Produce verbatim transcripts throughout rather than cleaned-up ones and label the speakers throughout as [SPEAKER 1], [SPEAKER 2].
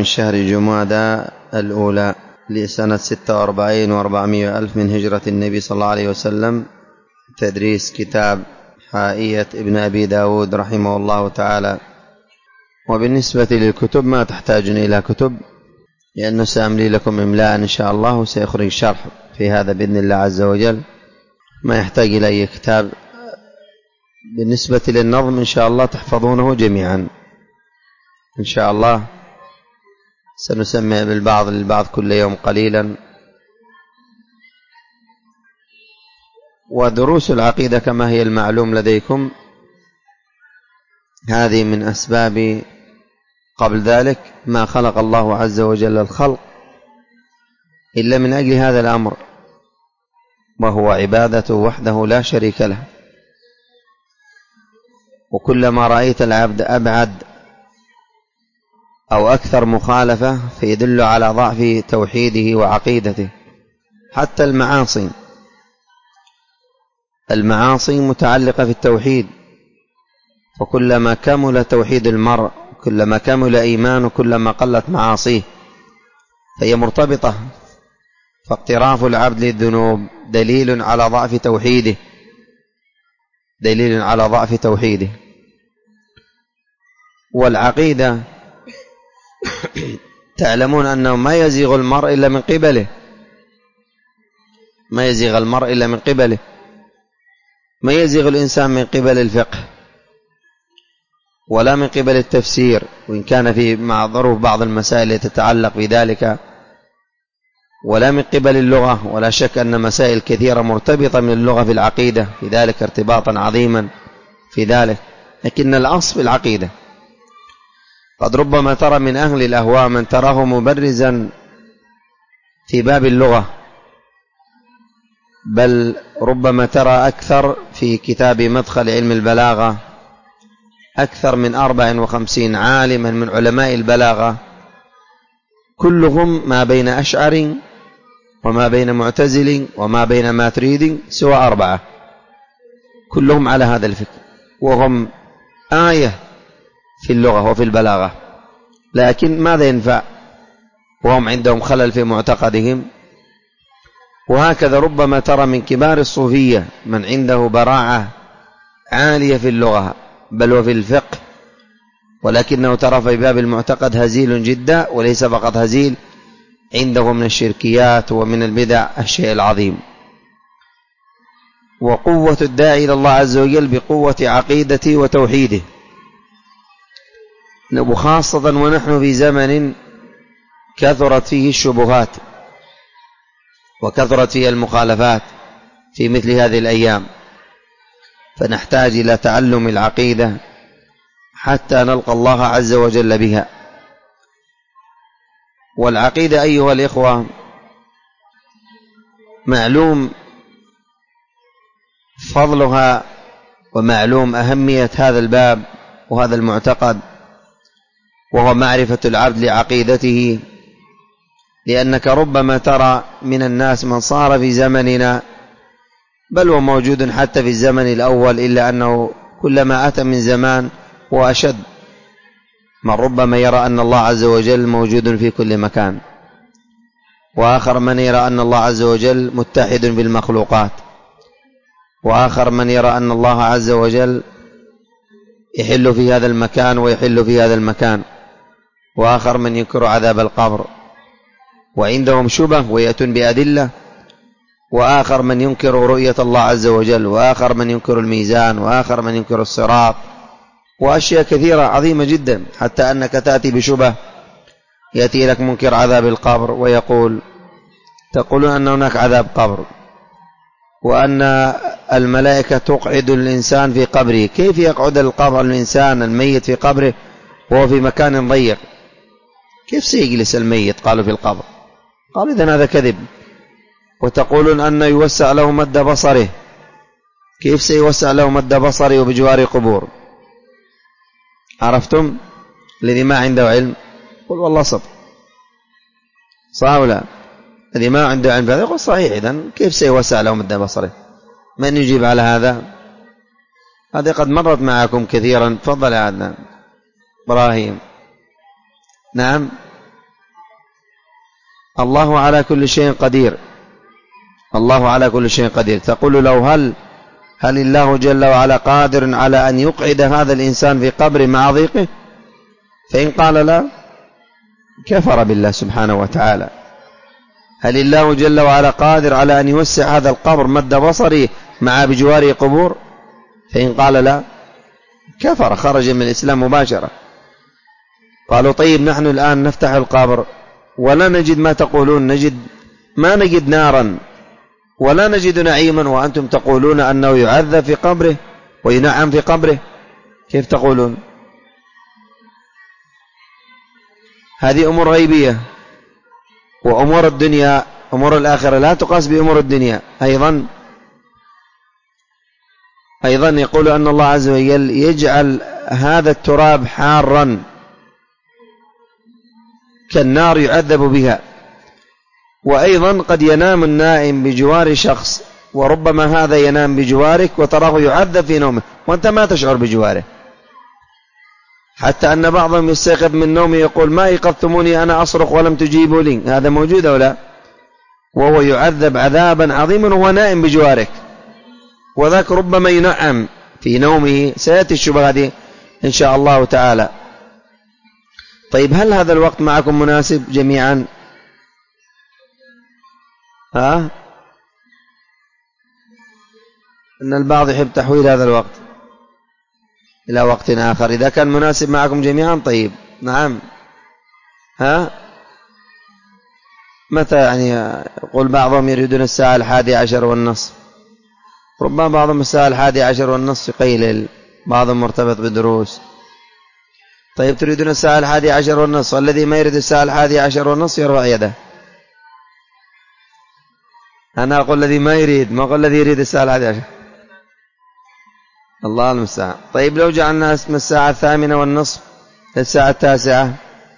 [SPEAKER 1] شهر جمادى الأولى لسنة ستة وأربعين وأربعمائة ألف من هجرة النبي صلى الله عليه وسلم. تدريس كتاب حائية ابن أبي داود رحمه الله تعالى. وبالنسبة للكتب ما تحتاجون إلى كتب، لأنه سأملي لكم إملاء إن شاء الله، وسيخرج شرح في هذا بإذن الله عز وجل، ما يحتاج إلى أي كتاب. بالنسبة للنظم إن شاء الله تحفظونه جميعا إن شاء الله، سنسمع بالبعض للبعض كل يوم قليلا. ودروس العقيدة كما هي المعلوم لديكم هذه من أسباب قبل ذلك ما خلق الله عز وجل الخلق إلا من أجل هذا الأمر، وهو عبادته وحده لا شريك له. وكلما رأيت العبد أبعد أو أكثر مخالفة فيدل على ضعف توحيده وعقيدته. حتى المعاصي المعاصي متعلقة في التوحيد، فكلما كمل توحيد المرء كلما كمل إيمانه كلما قلت معاصيه، فهي مرتبطة. فاقتراف العبد للذنوب دليل على ضعف توحيده دليل على ضعف توحيده. والعقيدة تعلمون أنه ما يزيغ المرء إلا من قبله ما يزيغ المرء إلا من قبله ما يزيغ الإنسان من قبل الفقه ولا من قبل التفسير، وإن كان في مع ظروف بعض المسائل التي تتعلق بذلك، ولا من قبل اللغة. ولا شك أن مسائل كثيرة مرتبطة من اللغة في العقيدة، في ذلك ارتباطا عظيما في ذلك، لكن الأصل في العقيدة. قد ربما ترى من أهل الأهواء من تراه مبرزا في باب اللغة، بل ربما ترى أكثر في كتاب مدخل علم البلاغة أكثر من أربع وخمسين عالما من علماء البلاغة، كلهم ما بين أشعري وما بين معتزلي وما بين ماتريدي سوى أربعة، كلهم على هذا الفكر، وهم آية في اللغة وفي البلاغة. لكن ماذا ينفع وهم عندهم خلل في معتقدهم؟ وهكذا ربما ترى من كبار الصوفية من عنده براعة عالية في اللغة بل وفي الفقه، ولكنه ترى في باب المعتقد هزيل جدا، وليس فقط هزيل، عنده من الشركيات ومن البدع الشيء العظيم. وقوة الداعي إلى الله عز وجل بقوة عقيدته وتوحيده، وخاصة ونحن في زمن كثرت فيه الشبهات وكثرت فيه المخالفات في مثل هذه الأيام، فنحتاج إلى تعلم العقيدة حتى نلقى الله عز وجل بها. والعقيدة أيها الإخوة معلوم فضلها ومعلوم أهمية هذا الباب وهذا المعتقد، وهو معرفة العبد لعقيدته. لأنك ربما ترى من الناس من صار في زمننا، بل هو موجود حتى في الزمن الأول، إلا أنه كلما أتى من زمان وأشد، من ربما يرى أن الله عز وجل موجود في كل مكان، وآخر من يرى أن الله عز وجل متحد بالمخلوقات، وآخر من يرى أن الله عز وجل يحل في هذا المكان ويحل في هذا المكان، وآخر من ينكر عذاب القبر وعندهم شبه ويأتون بأدلة، وآخر من ينكر رؤية الله عز وجل، وآخر من ينكر الميزان، وآخر من ينكر الصراط، وأشياء كثيرة عظيمة جدا، حتى أنك تأتي بشبه. يأتي لك منكر عذاب القبر ويقول تقولون أن هناك عذاب قبر وأن الملائكة تقعد الإنسان في قبره، كيف يقعد القبر الإنسان الميت في قبره وهو في مكان ضيق؟ كيف سيجلس الميت قالوا في القبر؟ قالوا إذن هذا كذب. وتقولون أن يوسع له مد بصره، كيف سيوسع له مد بصره وبجوار قبور؟ عرفتم؟ الذي ما عنده علم قل والله صدق، صح ولا لا؟ الذي ما عنده علم هذا يقول صحيح، إذن كيف سيوسع له مد بصره؟ من يجيب على هذا؟ هذه قد مرت معكم كثيرا. تفضل يا عدنان إبراهيم. نعم الله على كل شيء قدير، الله على كل شيء قدير. تقول له هل هل الله جل وعلا قادر على أن يقعد هذا الإنسان في قبره مع ضيقه؟ فإن قال لا كفر بالله سبحانه وتعالى. هل الله جل وعلا قادر على أن يوسع هذا القبر مد بصري مع بجواره قبور؟ فإن قال لا كفر، خرج من الإسلام مباشرة. قالوا طيب نحن الآن نفتح القبر ولا نجد ما تقولون، نجد ما نجد نارا ولا نجد نعيما، وأنتم تقولون أنه يعذب في قبره وينعم في قبره، كيف تقولون؟ هذه أمور غيبية، وأمور الدنيا أمور الآخرة لا تقاس بأمور الدنيا. أيضا أيضا يقول أن الله عز وجل يجعل هذا التراب حارا كالنار يعذب بها. وأيضا قد ينام النائم بجوار شخص، وربما هذا ينام بجوارك وتراه يعذب في نومه وأنت ما تشعر بجواره، حتى أن بعضهم يستيقظ من نومه يقول ما أيقظتموني أنا أصرخ ولم تجيبوا لي. هذا موجود أو لا؟ وهو يعذب عذابا عظيما وهو نائم بجوارك، وذاك ربما ينعم في نومه. سيأتي الشبهة هذه إن شاء الله تعالى. طيب هل هذا الوقت معكم مناسب جميعا؟ ها؟ أن البعض يحب تحويل هذا الوقت إلى وقت آخر. إذا كان مناسب معكم جميعا طيب. نعم. ها؟ متى يعني؟ يقول بعضهم يريدون الساعة الحادية عشر والنصف، ربما بعضهم الساعة الحادية عشر والنصف يقيلل، بعضهم مرتبط بدروس. طيب تريدون الساعة الحادية عشر والنصف، الذي ما يريد الساعة الحادية عشر والنصف يرفع يده. أنا أقول الذي ما يريد، ما أقول الذي يريد الساعة الحادية عشر. الله المستعان. طيب لو جعلنا اسم الساعة الثامنة والنصف للساعة التاسعة،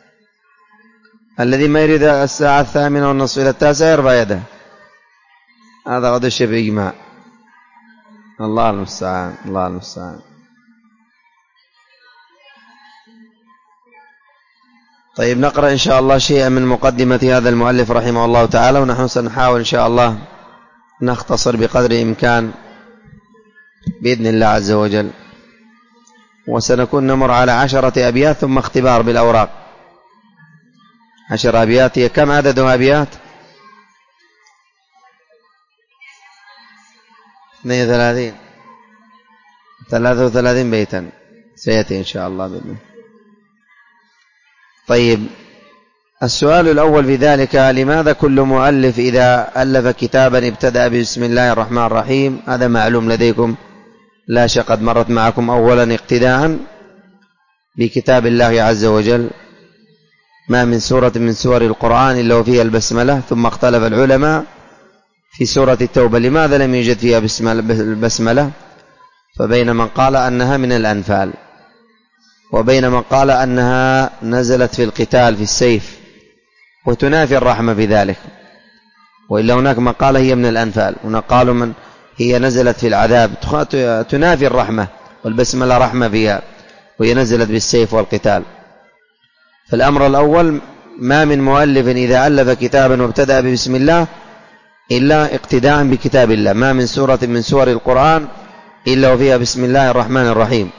[SPEAKER 1] الذي ما يريد الساعة الثامنة والنصف إلى التاسعة يرفع يده. هذا قد الشبه إجماع. الله المستعان، الله المستعان. طيب نقرأ إن شاء الله شيئا من مقدمة هذا المؤلف رحمه الله تعالى، ونحن سنحاول إن شاء الله نختصر بقدر الإمكان بإذن الله عز وجل، وسنكون نمر على عشرة أبيات ثم اختبار بالأوراق. عشر أبيات. هي كم عددها أبيات؟ اثنين وثلاثين ثلاثة وثلاثين بيتا سيأتي إن شاء الله بإذن. طيب السؤال الأول في ذلك: لماذا كل مؤلف إذا ألف كتابا ابتدأ بسم الله الرحمن الرحيم؟ هذا معلوم لديكم لا شك، قد مرت معكم. أولا اقتداء بكتاب الله عز وجل، ما من سورة من سور القرآن إلا وفيها البسملة. ثم اختلف العلماء في سورة التوبة لماذا لم يوجد فيها البسملة، فبين من قال أنها من الأنفال، وبين من قال أنها نزلت في القتال في السيف وتنافي الرحمة في ذلك، وإلا هناك من قال هي من الأنفال، هنا قالوا من هي نزلت في العذاب تنافي الرحمة، والبسملة رحمة فيها وهي نزلت بالسيف والقتال. فالأمر الأول: ما من مؤلف إذا ألف كتابا وابتدأ بسم الله إلا اقتداء بكتاب الله، ما من سورة من سور القرآن إلا وفيها بسم الله الرحمن الرحيم.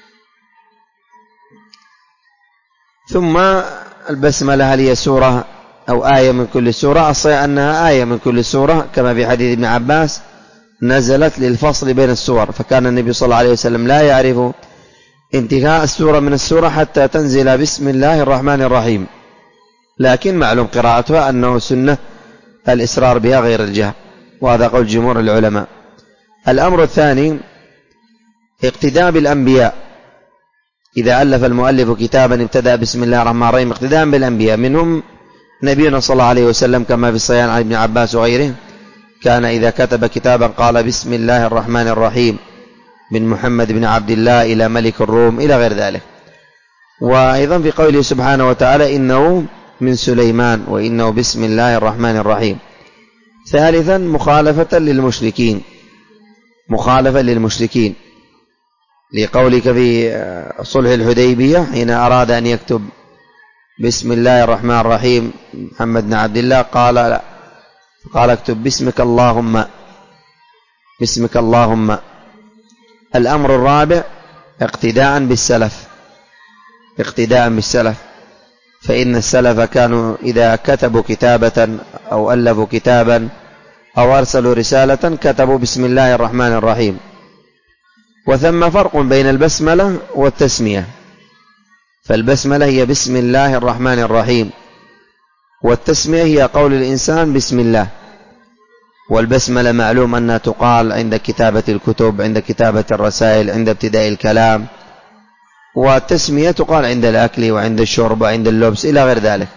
[SPEAKER 1] ثم البسملة هل هي سورة أو آية من كل سورة؟ الصحيح أنها آية من كل سورة، كما في حديث ابن عباس: نزلت للفصل بين السور، فكان النبي صلى الله عليه وسلم لا يعرف انتهاء السورة من السورة حتى تنزل بسم الله الرحمن الرحيم، لكن معلوم قراءتها أنه سنة الإسرار بها غير الجهر، وهذا قول جمهور العلماء. الأمر الثاني: اقتداء بالأنبياء. إذا ألف المؤلف كتابا ابتدأ بسم الله الرحمن الرحيم اقتداء بالأنبياء، منهم نبينا صلى الله عليه وسلم كما في الصحيحين عن ابن عباس وغيره: كان إذا كتب كتابا قال بسم الله الرحمن الرحيم من محمد بن عبد الله إلى ملك الروم إلى غير ذلك. وأيضا في قوله سبحانه وتعالى: إنه من سليمان وإنه بسم الله الرحمن الرحيم. ثالثا: مخالفة للمشركين، مخالفة للمشركين لقولك في صلح الحديبية حين أراد أن يكتب بسم الله الرحمن الرحيم محمد بن عبد الله، قال لا، قال اكتب باسمك اللهم، باسمك اللهم. الأمر الرابع اقتداء بالسلف، اقتداء بالسلف، فإن السلف كانوا إذا كتبوا كتابة أو ألفوا كتابا أو أرسلوا رسالة كتبوا بسم الله الرحمن الرحيم. وثم فرق بين البسملة والتسمية، فالبسملة هي بسم الله الرحمن الرحيم، والتسمية هي قول الإنسان بسم الله. والبسملة معلوم أنها تقال عند كتابة الكتب، عند كتابة الرسائل، عند ابتداء الكلام، والتسمية تقال عند الأكل وعند الشرب وعند اللبس إلى غير ذلك.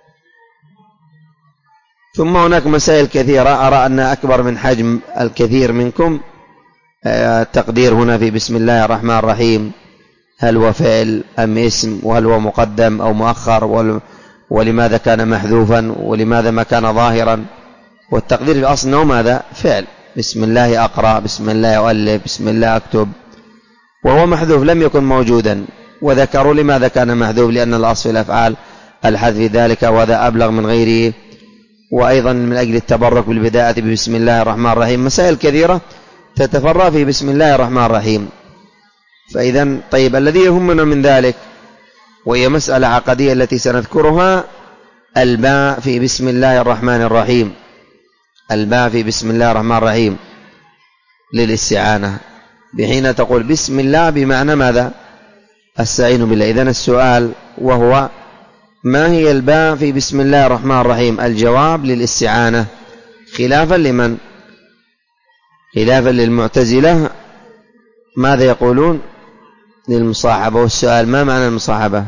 [SPEAKER 1] ثم هناك مسائل كثيرة أرى أن أكبر من حجم الكثير منكم. التقدير هنا في بسم الله الرحمن الرحيم، هل هو فعل أم اسم، وهل هو مقدم أو مؤخر، ولماذا كان محذوفا ولماذا ما كان ظاهرا. والتقدير في الأصل أنه ماذا؟ فعل، بسم الله أقرأ، بسم الله أؤلف، بسم الله أكتب، وهو محذوف لم يكن موجودا. وذكروا لماذا كان محذوف، لأن الأصل في الأفعال الحذف ذلك، وهذا أبلغ من غيره. وأيضا من أجل التبرك بالبداية ببسم الله الرحمن الرحيم. مسائل كثيرة تتفرع في بسم الله الرحمن الرحيم. فإذا طيب، الذي يهمنا من ذلك وهي مسألة عقدية التي سنذكرها، الباء في بسم الله الرحمن الرحيم، الباء في بسم الله الرحمن الرحيم للاستعانة، بحين تقول بسم الله بمعنى ماذا؟ استعين بالله. إذن السؤال وهو ما هي الباء في بسم الله الرحمن الرحيم؟ الجواب للاستعانة، خلافا لمن؟ خلافا للمعتزلة. ماذا يقولون؟ للمصاحبة. والسؤال ما معنى المصاحبة؟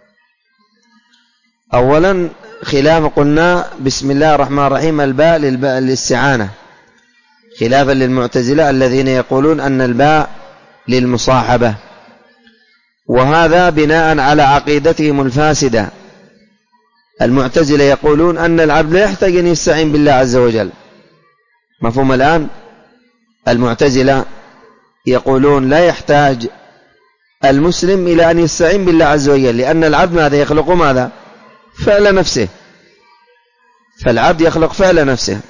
[SPEAKER 1] أولا خلاف، قلنا بسم الله الرحمن الرحيم الباء للباء للاستعانة، خلافا للمعتزلة الذين يقولون أن الباء للمصاحبة، وهذا بناء على عقيدتهم الفاسدة. المعتزلة يقولون أن العبد لا يحتاج أن يستعين بالله عز وجل. مفهوم الآن؟ المعتزلة يقولون لا يحتاج المسلم إلى أن يستعين بالله عز وجل، لأن العبد ماذا يخلق؟ ماذا؟ فعل نفسه، فالعبد يخلق فعل نفسه.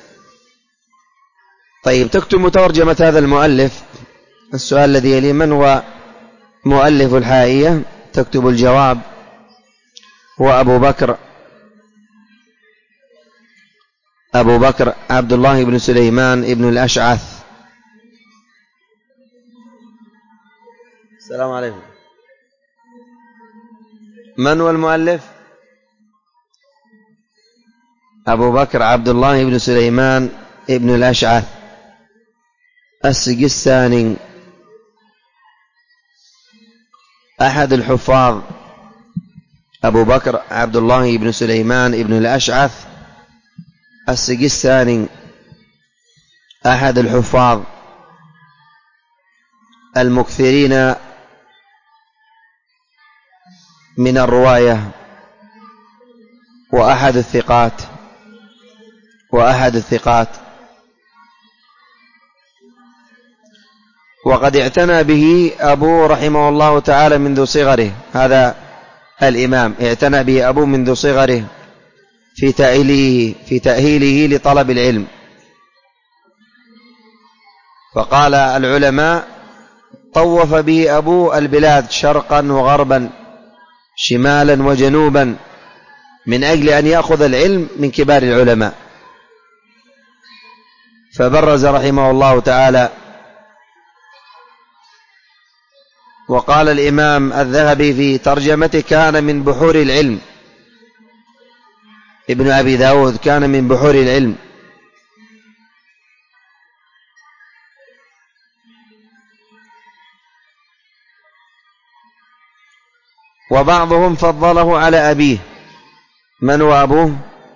[SPEAKER 1] طيب، تكتب مترجمة هذا المؤلف. السؤال الذي يلي من هو مؤلف الحائية؟ تكتب الجواب هو أبو بكر أبو بكر عبد الله بن سليمان ابن الأشعث. السلام عليكم. من هو المؤلف؟ أبو بكر عبد الله بن سليمان ابن الأشعث السجستاني، أحد الحفاظ. أبو بكر عبد الله بن سليمان ابن الأشعث السجستاني أحد الحفاظ المكثرين من الرواية، وأحد الثقات وأحد الثقات وقد اعتنى به أبو رحمه الله تعالى منذ صغره. هذا الإمام اعتنى به أبو منذ صغره في تأهيله في تأهيله لطلب العلم. فقال العلماء طوف به أبو البلاد شرقا وغربا، شمالا وجنوبا، من أجل أن يأخذ العلم من كبار العلماء. فبرز رحمه الله تعالى. وقال الإمام الذهبي في ترجمته كان من بحور العلم. ابن أبي داود كان من بحور العلم. وبعضهم فضله على أبيه. من هو أبوه؟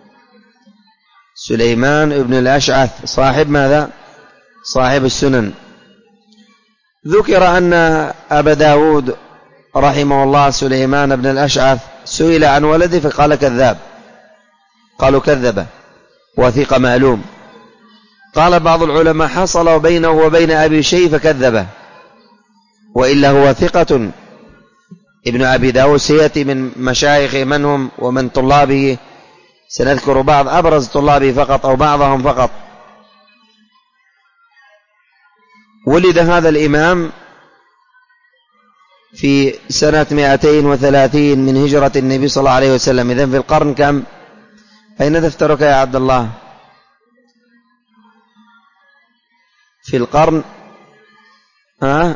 [SPEAKER 1] سليمان ابن الأشعث، صاحب ماذا؟ صاحب السنن. ذكر أن أبا داود رحمه الله سليمان بن الأشعث سئل عن ولده فقال كذاب، قالوا كذب وثيق معلوم. قال بعض العلماء حصل بينه وبين أبي شيء فكذبه، وإلا هو ثقة ابن أبي داود سيأتي من مشايخه من هم ومن طلابه، سنذكر بعض أبرز طلابه فقط أو بعضهم فقط. ولد هذا الإمام في سنة مئتين وثلاثين من هجرة النبي صلى الله عليه وسلم. إذن في القرن كم؟ أين دفترك يا عبد الله؟ في القرن ها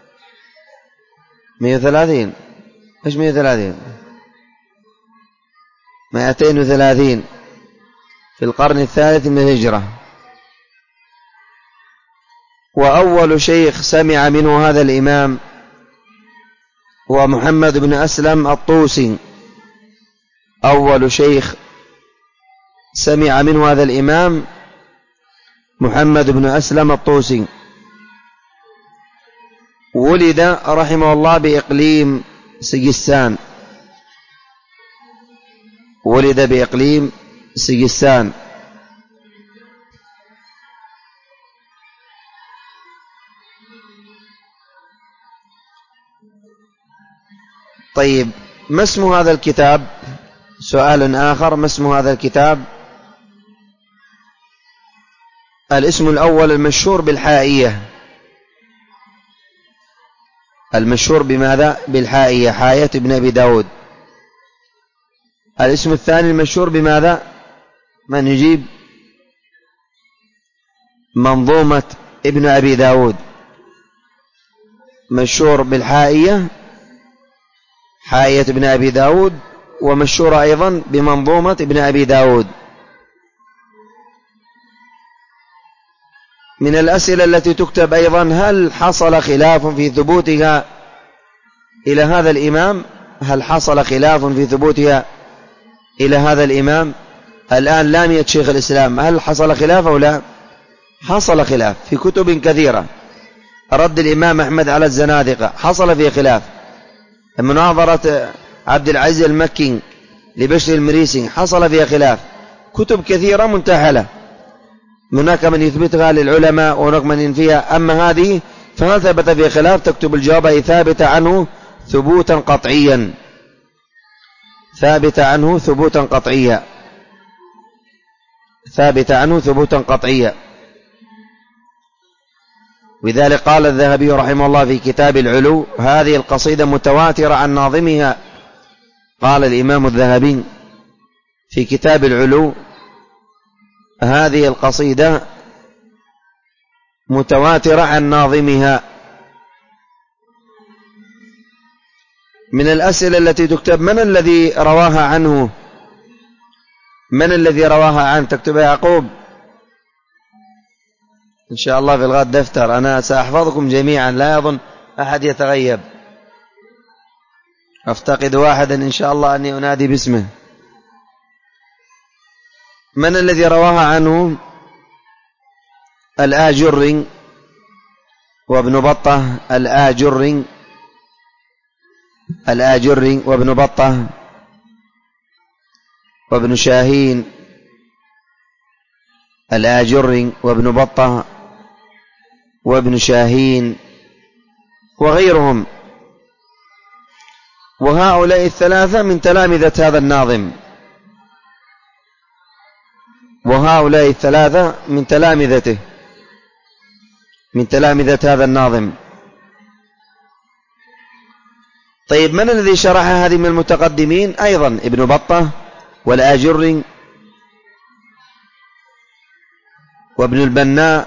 [SPEAKER 1] مئة وثلاثين. ايش مئة وثلاثين؟ مئتين وثلاثين في القرن الثالث من الهجرة. وأول شيخ سمع منه هذا الإمام هو محمد بن أسلم الطوسي. أول شيخ سمع منه هذا الإمام محمد بن أسلم الطوسي. ولد رحمه الله بإقليم سجستان، ولد بإقليم سجستان. طيب، ما اسم هذا الكتاب؟ سؤال آخر، ما اسم هذا الكتاب؟ الاسم الأول المشهور بالحائية، المشهور بماذا؟ بالحائية، حائية ابن أبي داود. الاسم الثاني المشهور بماذا؟ من يجيب؟ منظومة ابن أبي داود، مشهور بالحائية، حائية ابن أبي داود، ومشهور أيضا بمنظومة ابن أبي داود. من الأسئلة التي تكتب أيضا: هل حصل خلاف في ثبوتها إلى هذا الإمام؟ هل حصل خلاف في ثبوتها إلى هذا الإمام؟ الآن لامية شيخ الإسلام، هل حصل خلاف أو لا؟ حصل خلاف في كتب كثيرة. رد الإمام أحمد على الزنادقة حصل فيه خلاف. مناظرة عبد العزيز المكي لبشر المريسي حصل فيها خلاف. كتب كثيرة منتحلة، هناك من يثبتها للعلماء وهناك من ينفيها. أما هذه فهل ثبت فيها خلاف؟ تكتب الجواب: أي ثابت عنه ثبوتا قطعيا، ثابت عنه ثبوتا قطعيا، ثابت عنه ثبوتا قطعيا. ولذلك قال الذهبي رحمه الله في كتاب العلو: هذه القصيدة متواترة عن ناظمها. قال الإمام الذهبي في كتاب العلو: هذه القصيدة متواترة عن ناظمها. من الأسئلة التي تكتب: من الذي رواها عنه؟ من الذي رواها عنه؟ تكتب يا يعقوب إن شاء الله في الغد دفتر، أنا سأحفظكم جميعا، لا يظن أحد يتغيب. أفتقد واحدا إن شاء الله أني أنادي باسمه. من الذي رواها عنه؟ الآجري وابن بطة، الآجري الآجري وابن بطة وابن شاهين، الآجري وابن بطة وابن شاهين وغيرهم. وهؤلاء الثلاثة من تلامذة هذا الناظم، وهؤلاء الثلاثة من تلامذته، من تلامذة هذا الناظم. طيب، من الذي شرح هذه من المتقدمين؟ أيضا ابن بطة والآجري وابن البناء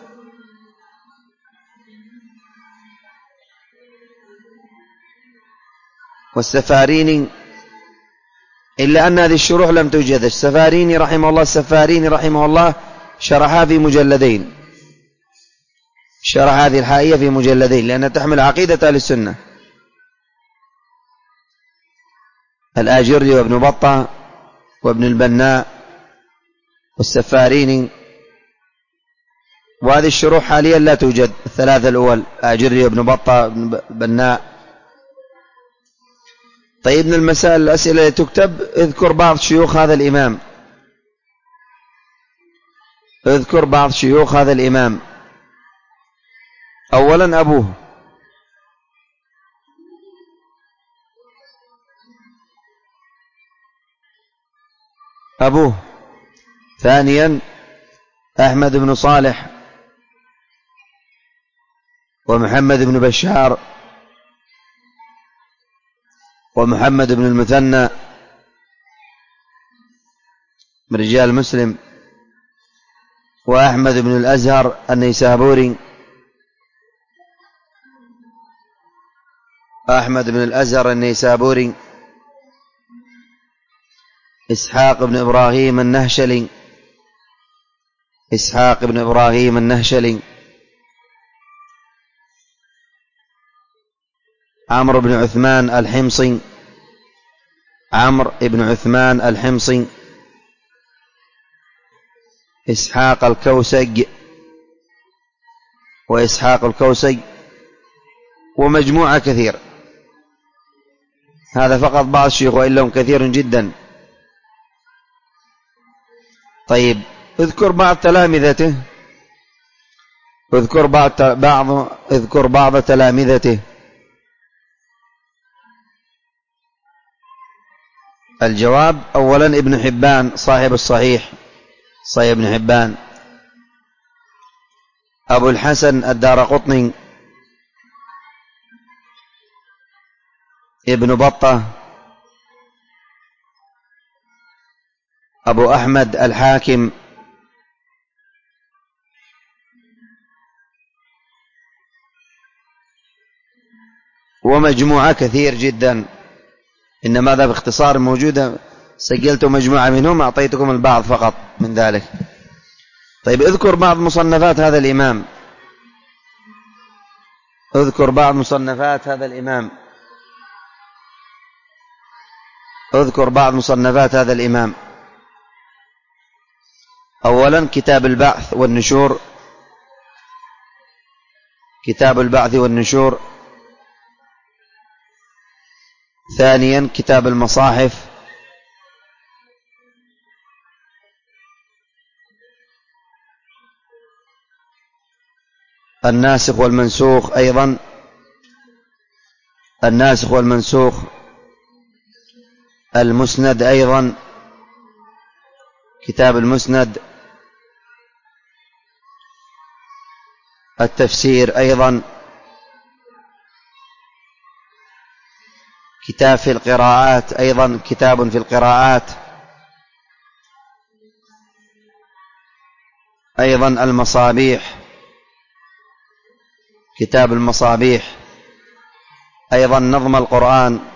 [SPEAKER 1] والسفاريني، إلا أن هذه الشروح لم توجد. السفاريني رحمه الله السفاريني رحمه الله شرحها في مجلدين، شرح هذه الحائية في مجلدين لأنها تحمل عقيدة أهل السنة. الآجري وابن بطة وابن البناء والسفاريني، وهذه الشروح حاليا لا توجد، الثلاثة الأول آجري وابن بطة وابن البناء. طيب، من المسائل الأسئلة التي تكتب: اذكر بعض شيوخ هذا الإمام، اذكر بعض شيوخ هذا الإمام. أولا أبوه، أبوه. ثانيا أحمد بن صالح ومحمد بن بشار ومحمد بن المثنى من رجال مسلم، وأحمد بن الأزهر النيسابوري أحمد بن الأزهر النيسابوري إسحاق بن إبراهيم النهشلي إسحاق بن إبراهيم النهشلي عمرو بن عثمان الحمصي عمرو بن عثمان الحمصي إسحاق الكوسج وإسحاق الكوسج ومجموعة كثير. هذا فقط بعض الشيوخ وإلا هم كثير جدا. طيب اذكر بعض تلامذته اذكر بعض بعض اذكر بعض تلامذته. الجواب: أولا ابن حبان صاحب الصحيح صحيح ابن حبان، أبو الحسن الدارقطني، ابن بطة، أبو أحمد الحاكم، ومجموعة كثير جدا، إنما هذا باختصار موجودة، سجلت مجموعة منهم أعطيتكم البعض فقط من ذلك. طيب اذكر بعض مصنفات هذا الإمام اذكر بعض مصنفات هذا الإمام اذكر بعض مصنفات هذا الإمام. أولا كتاب البعث والنشور كتاب البعث والنشور. ثانيا كتاب المصاحف. الناسخ والمنسوخ أيضا الناسخ والمنسوخ. المسند أيضا كتاب المسند. التفسير أيضا. كتاب في القراءات أيضا كتاب في القراءات. أيضا المصابيح كتاب المصابيح. أيضا نظم القرآن.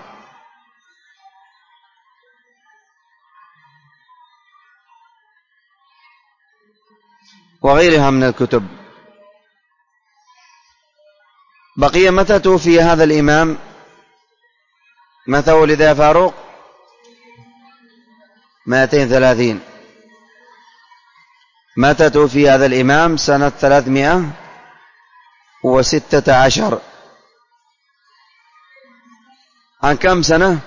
[SPEAKER 1] وغيرها من الكتب. بقي متى توفي هذا الإمام؟ متى ولد يا فاروق؟ مائتين وثلاثين. متى توفي هذا الإمام؟ سنة ثلاثمائة وستة عشر. عن كم سنة؟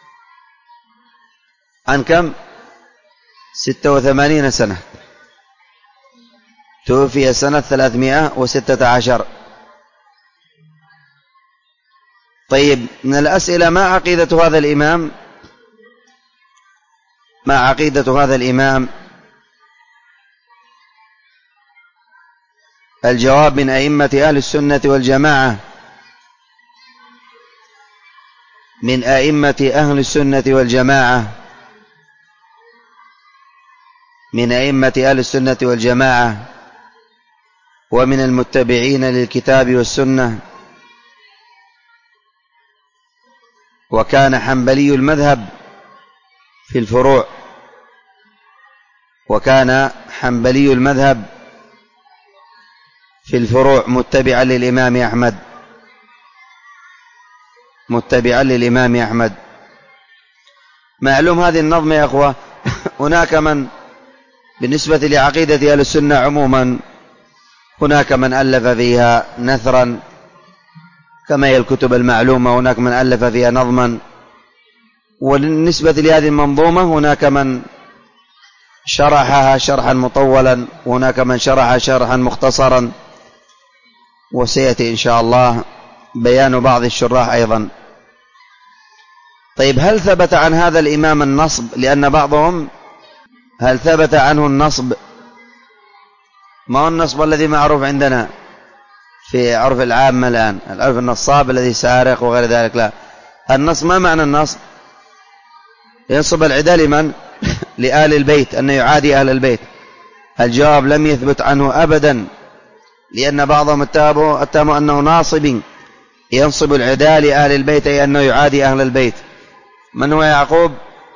[SPEAKER 1] عن كم؟ ستة وثمانين سنة. توفي سنة ثلاثمائة وستة عشر. طيب من الأسئلة: ما عقيدة هذا الإمام؟ ما عقيدة هذا الإمام؟ الجواب: من أئمة أهل السنة والجماعة من أئمة أهل السنة والجماعة من أئمة أهل السنة والجماعة ومن المتبعين للكتاب والسنة. وكان حنبلي المذهب في الفروع وكان حنبلي المذهب في الفروع متبعا للإمام أحمد متبعا للإمام أحمد. معلوم هذه النظم يا أخوة. هناك من بالنسبة لعقيدة أهل السنة عموما هناك من ألف فيها نثرا كما هي الكتب المعلومة، هناك من ألف فيها نظما، وبالنسبة لهذه المنظومة هناك من شرحها شرحا مطولا وهناك من شرحها شرحا مختصرا، وسيأتي إن شاء الله بيان بعض الشراح أيضا. طيب هل ثبت عن هذا الإمام النصب؟ لأن بعضهم هل ثبت عنه النصب؟ ما هو النصب الذي معروف عندنا في عرف العامة الآن، العرف النصاب الذي سارق وغير ذلك. لا، النصب ما معنى النصب؟ ينصب العداء لمن؟ لآل البيت، أنه يعادي أهل البيت. الجواب لم يثبت عنه أبدا، لأن بعضهم اتهموا اتهموا أنه ناصب ينصب العداء لأهل البيت، أي أنه يعادي أهل البيت. من هو يعقوب؟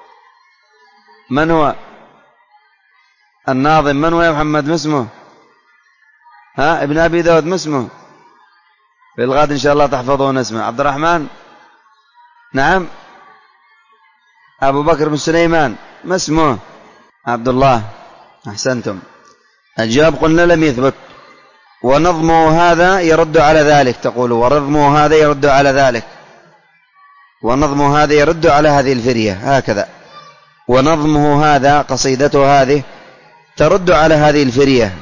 [SPEAKER 1] من هو الناظم؟ من هو يا محمد؟ ما اسمه؟ ها، ابن أبي داود. ما اسمه؟ في الغد إن شاء الله تحفظون اسمه. عبد الرحمن؟ نعم. أبو بكر بن سليمان. ما اسمه؟ عبد الله. أحسنتم. الجواب قلنا لم يثبت. ونظمه هذا يرد على ذلك، تقول ورظمه هذا يرد على ذلك، ونظمه هذا يرد على هذه الفرية، هكذا. ونظمه هذا، قصيدته هذه، ترد على هذه الفرية.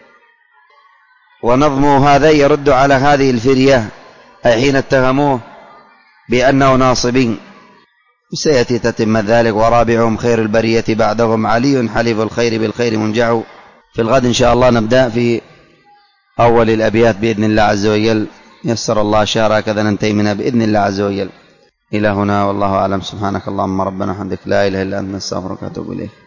[SPEAKER 1] ونظمه هذا يرد على هذه الفرية، أي حين اتهموه بأنه ناصبي. سيأتي تتم ذلك. ورابعهم خير البرية بعدهم علي حليف الخير بالخير منجع. في الغد إن شاء الله نبدأ في أول الأبيات بإذن الله عز وجل، يسر الله شهر هكذا ننتهي منها بإذن الله عز وجل. إلى هنا والله أعلم. سبحانك اللهم ربنا وبحمدك لا إله إلا أنت نستغفرك ونتوب إليك.